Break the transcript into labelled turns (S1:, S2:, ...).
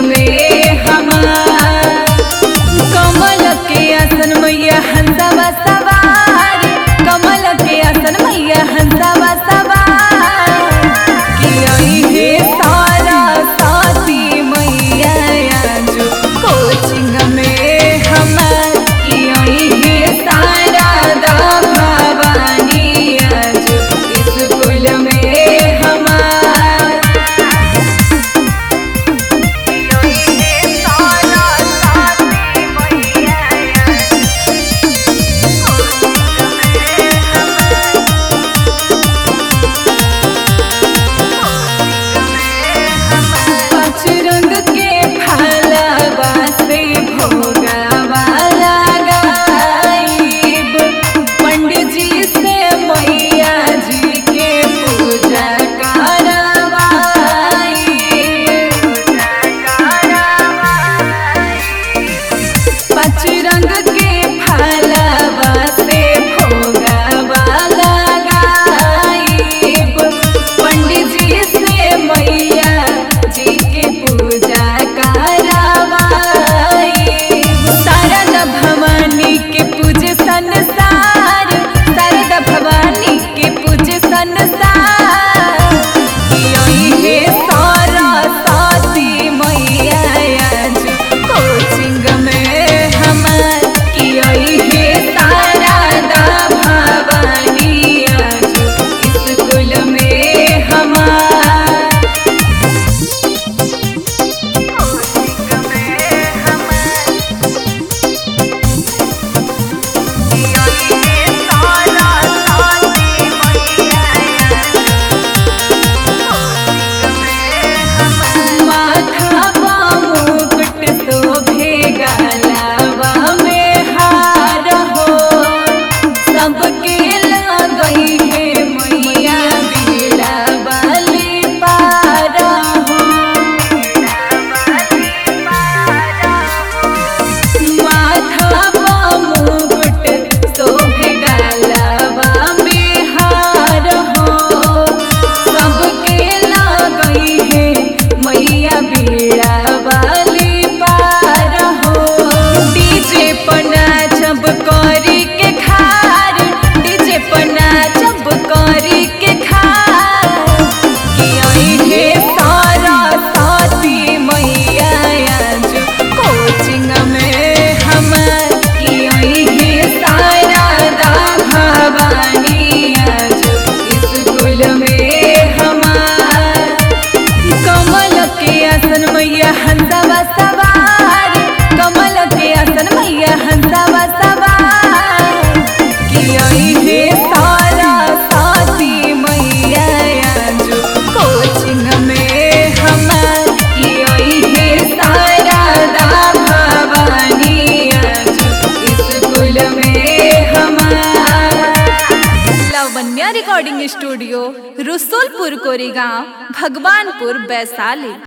S1: में हमार। कमल के आसन मैया हंसवा सवार, कमल के आसन मैया हंसवा सवार। कि हे सारा साथी मैया आजू कोचिंग में हमार। कि हे सारा भवानी आजू स्कूल में हमार। रंग के फलवा से भोगवा लगाइब, पंडित जी से मैया जी के पूजा करवाइब। पाँच रंग के फलवा से भोगवा लगाइब, पंडित जी से मैया जी के पूजा करवाइब। शारदा भवानी के पूजे संसार, शारदा भवानी के पूजे संसार। हे सारा साथी मैया आज कोचिंग में हमार। कि हे शारदा भवानी आज स्कूल में हमार। माथवा मुकुट शोभे गलवा में हार हो, सबके लगई है मैया बीड़ा बाली पार हो। माथवा मुकुट शोभे गलवा में हार हो, सबके लगई है मैया बीड़ा वाली पार हो। डीजे पर नाचब करी के खार, डीजे पर नाचब करी के खार। कि हे सारा साथी मैया आज कोचिंग में हमार। कि हे शारदा भवानी आज स्कूल में हमार। कमल के आसन मैया हंसवा सवार, कमल के आसन मैया हंसवा सवार। कि हे सारा साथी मैया आज कोचिंग में हमार। कि हे शारदा भवानी आज स्कूल में हमार। Lavanya recording studio, Rasulpur Koregaon, Bhagwanpur, Vaishali.